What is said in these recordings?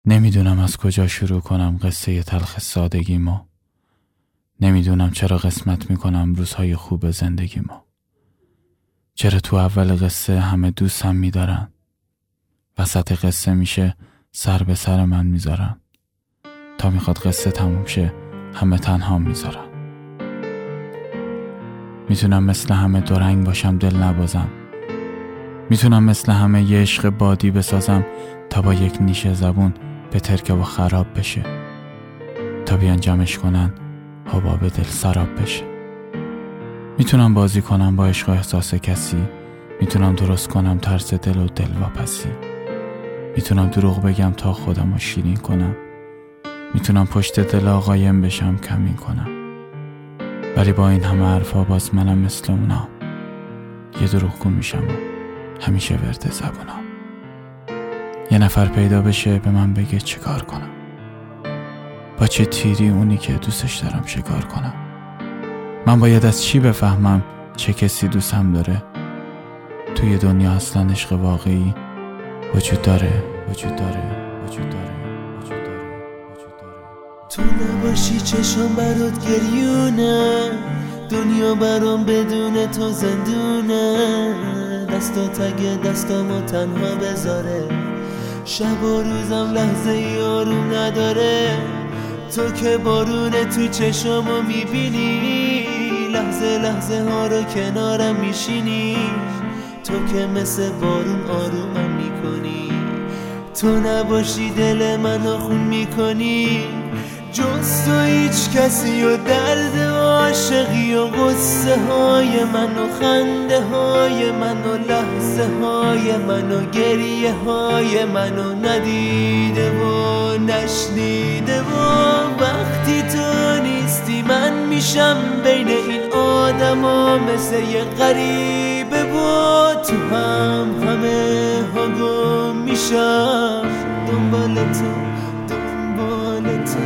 نمیدونم از کجا شروع کنم قصه تلخ سادگیمو. نمیدونم چرا قسمت میکنم روزهای خوب زندگیمو. چرا تو اول قصه همه دوستم میدارن، وسط قصه میشه سر به سر من میذارن، تا میخواد قصه تموم شه همه تنها میذارن. میتونم مثل همه دو رنگ باشم دل نبازم، میتونم مثل همه یه عشق بادی بسازم تا با یک نیشه زبون به ترکه و خراب بشه، تا بیان جمعش کنن حباب دل سراب بشه. میتونم بازی کنم با عشق و احساس کسی، میتونم درست کنم ترس دل و دل واپسی، میتونم دروغ بگم تا خودم رو شیرین کنم، میتونم پشت دل آقایم بشم کمین کنم. ولی با این همه حرفا باز منم مثل اونا یه دروغگو میشم و همیشه ورد زبونم. یه نفر پیدا بشه به من بگه چه کار کنم، با چه تیری اونی که دوستش دارم شکار کنم. من باید از چی بفهمم چه کسی دوستم داره؟ توی دنیا اصلا عشق واقعی وجود داره، وجود داره، وجود داره، وجود داره، وجود داره. تو نباشی چشم برات گریونه، دنیا برام بدون تو زندونه. دستا تگه دستامو تنها بذاره، شب و روزم لحظه ای آروم نداره. تو که بارونه تو چشمو میبینی، لحظه لحظه ها رو کنارم میشینی. تو که مثل بارون آرومم میکنی، تو نباشی دل منو خون میکنی. جز تو هیچ کسی و درد عاشقی و قصه های من و خنده های من و لحظه های من و گریه های منو ندیده و نشنیده. و وقتی تو نیستی من میشم بین این آدم ها مثل یه غریبه، و تو همه ها گم میشم دنبال تو، دنبال تو.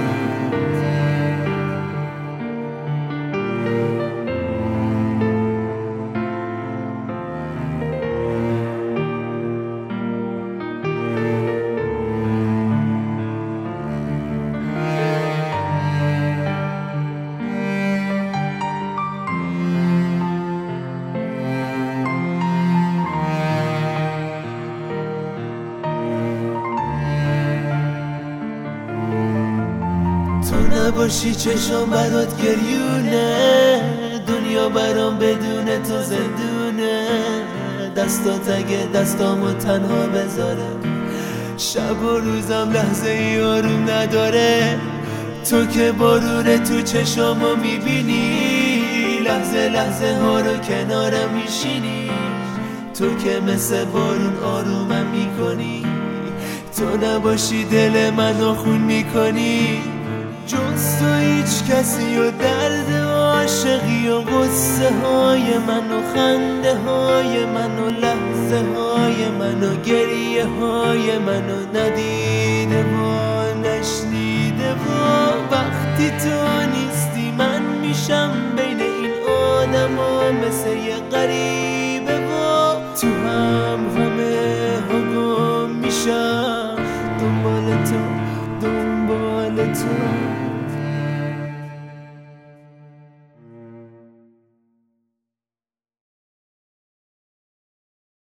تو نباشی چشم برات گریونه، دنیا برام بدون تو زندونه. دستا تگه دستامو تنها بذاره، شب و روزم لحظه ای آروم نداره. تو که بارونه تو چشمو میبینی، لحظه لحظه ها رو کنارم میشینی. تو که مثل بارون آرومم میکنی، تو نباشی دل منو خون میکنی. جز تو هیچ کسی و درد عاشقی و قصه های من و خنده های من و لحظه های من و گریه های منو ندیده و نشنیده. و وقتی تو نیستی من میشم بین این آدم ها مثل یه غریبه، و تو همه ها گم میشم دنبال تو، دنبال تو.